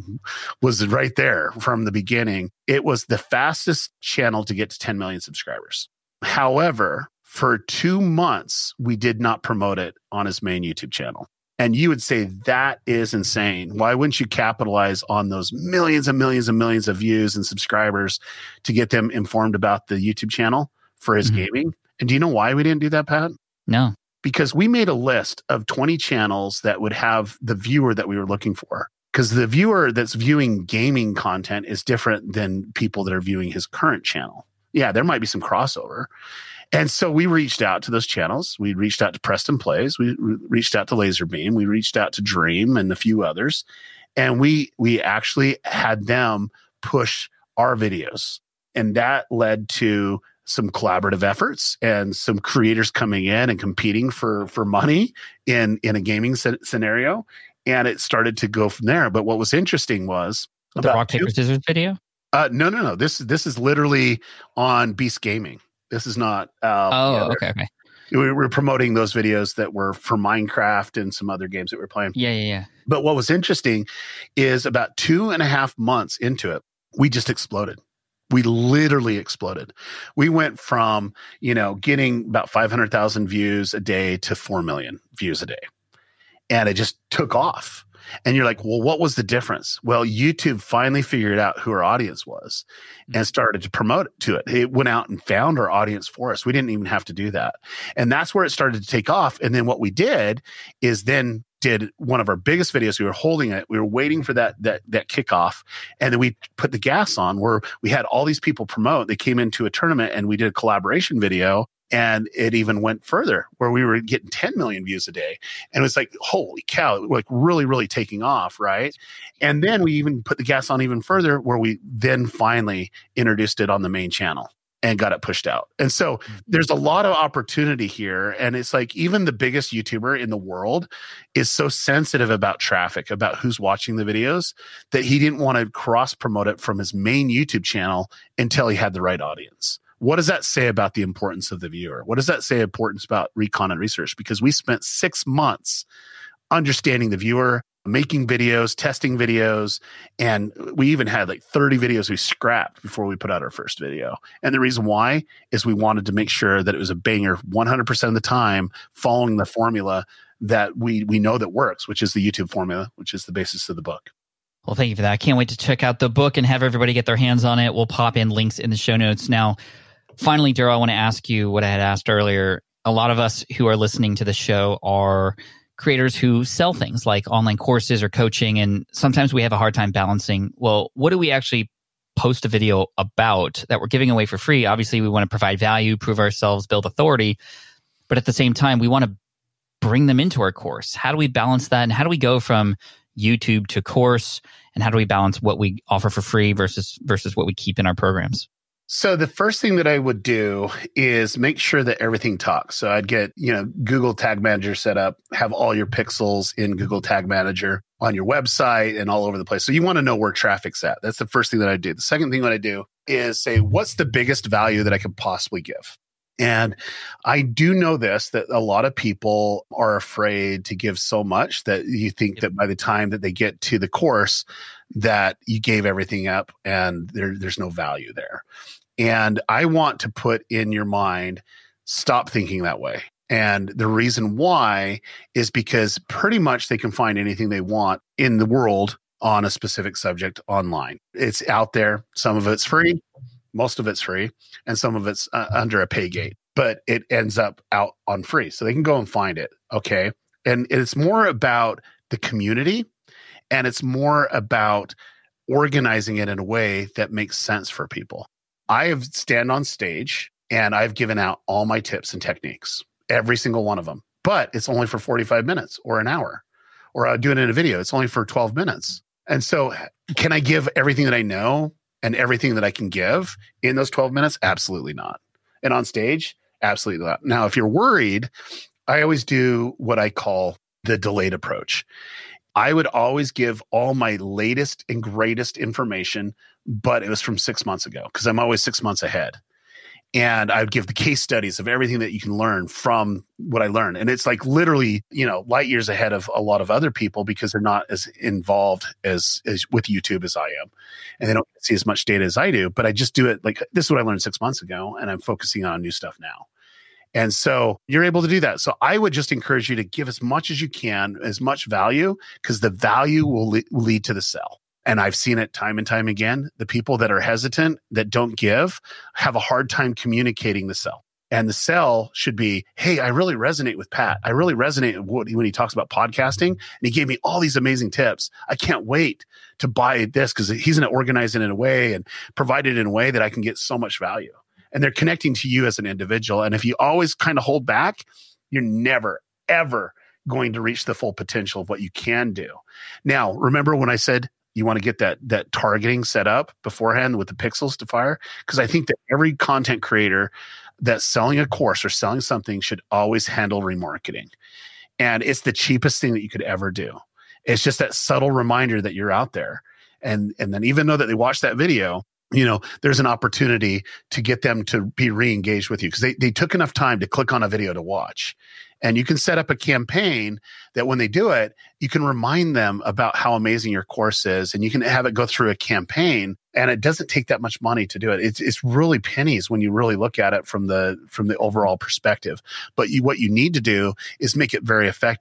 was right there from the beginning. It was the fastest channel to get to 10 million subscribers. However, for 2 months, we did not promote it on his main YouTube channel. And you would say, that is insane. Why wouldn't you capitalize on those millions and millions and millions of views and subscribers to get them informed about the YouTube channel for his gaming? And do you know why we didn't do that, Pat? No. Because we made a list of 20 channels that would have the viewer that we were looking for. Because the viewer that's viewing gaming content is different than people that are viewing his current channel. Yeah, there might be some crossover. And so we reached out to those channels. We reached out to Preston Plays. We reached out to Laserbeam. We reached out to Dream and a few others. And we actually had them push our videos. And that led to some collaborative efforts and some creators coming in and competing for money in a gaming scenario. And it started to go from there. But what was interesting was the rock, paper, scissors video? No. This is literally on Beast Gaming. This is not. Okay. We were promoting those videos that were for Minecraft and some other games that we're playing. Yeah. But what was interesting is about 2.5 months into it, we just exploded. We literally exploded. We went from, getting about 500,000 views a day to 4 million views a day. And it just took off. And you're like, well, what was the difference? Well, YouTube finally figured out who our audience was and started to promote it to it. It went out and found our audience for us. We didn't even have to do that. And that's where it started to take off. And then what we did is then did one of our biggest videos. We were holding it. We were waiting for that kickoff. And then we put the gas on where we had all these people promote. They came into a tournament and we did a collaboration video. And it even went further where we were getting 10 million views a day. And it was like, holy cow, like really, really taking off, right? And then we even put the gas on even further where we then finally introduced it on the main channel and got it pushed out. And so there's a lot of opportunity here. And it's like even the biggest YouTuber in the world is so sensitive about traffic, about who's watching the videos, that he didn't want to cross promote it from his main YouTube channel until he had the right audience. What does that say about the importance of the viewer? What does that say importance about recon and research? Because we spent 6 months understanding the viewer, making videos, testing videos, and we even had like 30 videos we scrapped before we put out our first video. And the reason why is we wanted to make sure that it was a banger 100% of the time, following the formula that we know that works, which is the YouTube formula, which is the basis of the book. Well, thank you for that. I can't wait to check out the book and have everybody get their hands on it. We'll pop in links in the show notes. Now, finally, Daryl, I want to ask you what I had asked earlier. A lot of us who are listening to the show are creators who sell things like online courses or coaching, and sometimes we have a hard time balancing, well, what do we actually post a video about that we're giving away for free? Obviously, we want to provide value, prove ourselves, build authority, but at the same time, we want to bring them into our course. How do we balance that, and how do we go from YouTube to course, and how do we balance what we offer for free versus what we keep in our programs? So the first thing that I would do is make sure that everything talks. So I'd get, Google Tag Manager set up, have all your pixels in Google Tag Manager on your website and all over the place. So you want to know where traffic's at. That's the first thing that I do. The second thing that I do is say, what's the biggest value that I could possibly give? And I do know this, that a lot of people are afraid to give so much that you think that by the time that they get to the course, that you gave everything up and there's no value there. And I want to put in your mind, stop thinking that way. And the reason why is because pretty much they can find anything they want in the world on a specific subject online. It's out there. Some of it's free. Most of it's free, and some of it's under a pay gate, but it ends up out on free. So they can go and find it. Okay. And it's more about the community, and it's more about organizing it in a way that makes sense for people. I have stand on stage and I've given out all my tips and techniques, every single one of them, but it's only for 45 minutes or an hour, or I'll do it in a video. It's only for 12 minutes. And so can I give everything that I know and everything that I can give in those 12 minutes? Absolutely not. And on stage? Absolutely not. Now, if you're worried, I always do what I call the delayed approach. I would always give all my latest and greatest information, but it was from 6 months ago because I'm always 6 months ahead. And I would give the case studies of everything that you can learn from what I learned. And it's like literally, light years ahead of a lot of other people because they're not as involved as with YouTube as I am. And they don't see as much data as I do, but I just do it like, this is what I learned 6 months ago, and I'm focusing on new stuff now. And so you're able to do that. So I would just encourage you to give as much as you can, as much value, because the value will lead to the sell. And I've seen it time and time again. The people that are hesitant, that don't give, have a hard time communicating the sell. And the sell should be, hey, I really resonate with Pat. I really resonate when he talks about podcasting. And he gave me all these amazing tips. I can't wait to buy this because he's going to organize it in a way and provide it in a way that I can get so much value. And they're connecting to you as an individual. And if you always kind of hold back, you're never, ever going to reach the full potential of what you can do. Now, remember when I said you want to get that targeting set up beforehand with the pixels to fire? Because I think that every content creator that's selling a course or selling something should always handle remarketing. And it's the cheapest thing that you could ever do. It's just that subtle reminder that you're out there. And then even though that they watch that video, there's an opportunity to get them to be re-engaged with you because they took enough time to click on a video to watch. And you can set up a campaign that when they do it, you can remind them about how amazing your course is, and you can have it go through a campaign, and it doesn't take that much money to do it. It's really pennies when you really look at it from the overall perspective. But what you need to do is make it very effective.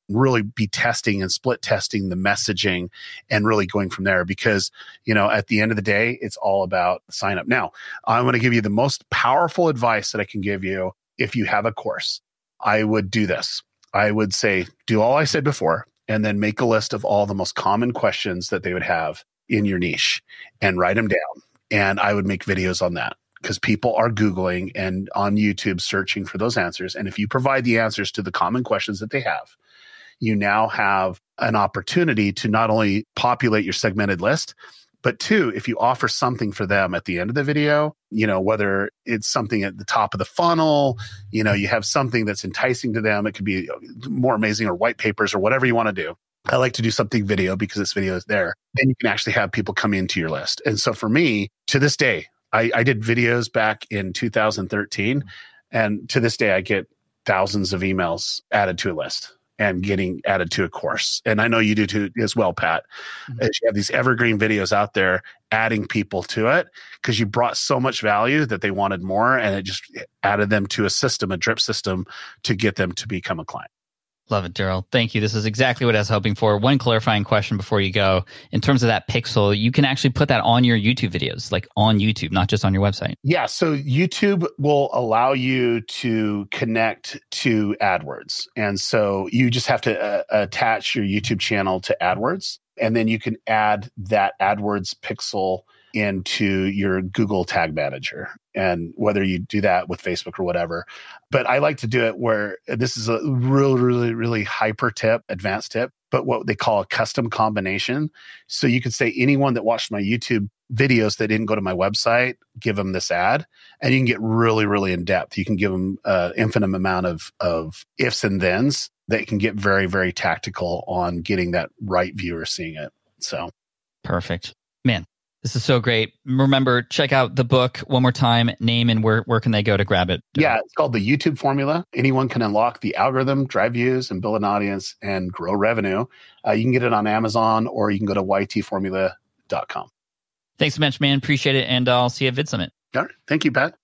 really be testing and split testing the messaging and really going from there. Because, at the end of the day, it's all about sign up. Now, I'm going to give you the most powerful advice that I can give you. If you have a course, I would do this. I would say, do all I said before, and then make a list of all the most common questions that they would have in your niche and write them down. And I would make videos on that, because people are Googling and on YouTube searching for those answers. And if you provide the answers to the common questions that they have, you now have an opportunity to not only populate your segmented list, but two, if you offer something for them at the end of the video, whether it's something at the top of the funnel, you have something that's enticing to them. It could be more amazing, or white papers, or whatever you want to do. I like to do something video because this video is there. Then you can actually have people come into your list. And so for me, to this day, I did videos back in 2013. And to this day, I get thousands of emails added to a list and getting added to a course. And I know you do too as well, Pat. You have these evergreen videos out there adding people to it because you brought so much value that they wanted more, and it just added them to a system, a drip system, to get them to become a client. Love it, Daryl. Thank you. This is exactly what I was hoping for. One clarifying question before you go. In terms of that pixel, you can actually put that on your YouTube videos, like on YouTube, not just on your website. Yeah. So YouTube will allow you to connect to AdWords. And so you just have to attach your YouTube channel to AdWords, and then you can add that AdWords pixel into your Google Tag Manager, and whether you do that with Facebook or whatever. But I like to do it where this is a really hyper tip, advanced tip, but what they call a custom combination. So you could say anyone that watched my YouTube videos that didn't go to my website, give them this ad, and you can get really in depth. You can give them an infinite amount of ifs and thens that can get very tactical on getting that right viewer seeing it. So perfect, man. This is so great. Remember, check out the book one more time, name, and where can they go to grab it? Yeah, it's called The YouTube Formula. Anyone can unlock the algorithm, drive views, and build an audience and grow revenue. You can get it on Amazon, or you can go to ytformula.com. Thanks so much, man. Appreciate it. And I'll see you at VidSummit. All right. Thank you, Pat.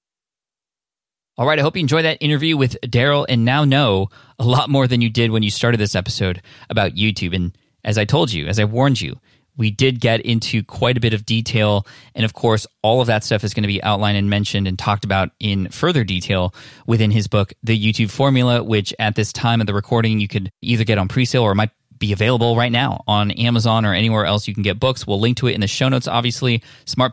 All right. I hope you enjoyed that interview with Daryl and now know a lot more than you did when you started this episode about YouTube. And as I told you, as I warned you, we did get into quite a bit of detail. And of course, all of that stuff is going to be outlined and mentioned and talked about in further detail within his book, The YouTube Formula, which at this time of the recording, you could either get on presale or it might be available right now on Amazon or anywhere else you can get books. We'll link to it in the show notes, obviously,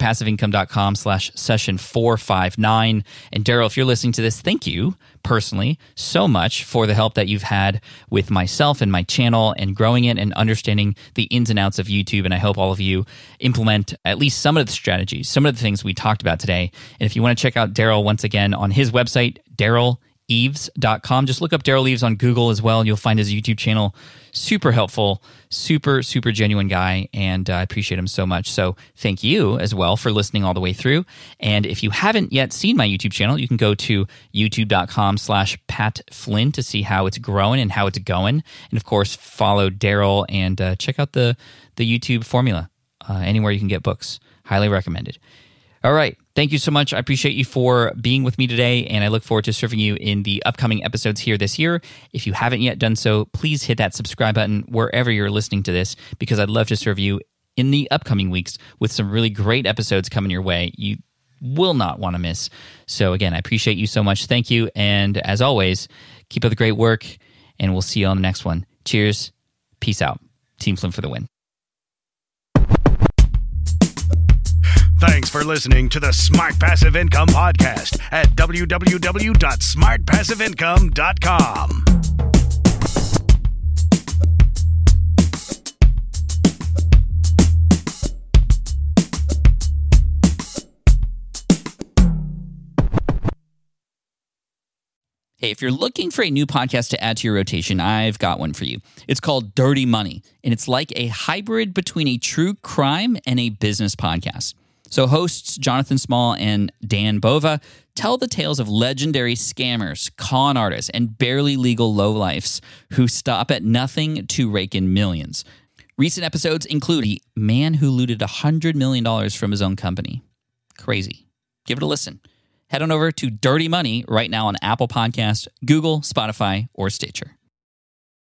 smartpassiveincome.com/session459. And Daryl, if you're listening to this, thank you personally so much for the help that you've had with myself and my channel and growing it and understanding the ins and outs of YouTube. And I hope all of you implement at least some of the strategies, some of the things we talked about today. And if you want to check out Daryl once again on his website, DarylEves.com. Just look up Daryl Eves on Google as well, and you'll find his YouTube channel. Super helpful, super genuine guy, and I appreciate him so much. So thank you as well for listening all the way through. And if you haven't yet seen my YouTube channel, you can go to youtube.com/PatFlynn to see how it's growing and how it's going. And of course, follow Daryl and check out the YouTube Formula anywhere you can get books. Highly recommended. All right. Thank you so much. I appreciate you for being with me today, and I look forward to serving you in the upcoming episodes here this year. If you haven't yet done so, please hit that subscribe button wherever you're listening to this, because I'd love to serve you in the upcoming weeks with some really great episodes coming your way. You will not want to miss. So again, I appreciate you so much. Thank you. And as always, keep up the great work, and we'll see you on the next one. Cheers. Peace out. Team Flynn for the win. Thanks for listening to the Smart Passive Income Podcast at www.smartpassiveincome.com. Hey, if you're looking for a new podcast to add to your rotation, I've got one for you. It's called Dirty Money, and it's like a hybrid between a true crime and a business podcast. So hosts Jonathan Small and Dan Bova tell the tales of legendary scammers, con artists, and barely legal lowlifes who stop at nothing to rake in millions. Recent episodes include a man who looted $100 million from his own company. Crazy. Give it a listen. Head on over to Dirty Money right now on Apple Podcasts, Google, Spotify, or Stitcher.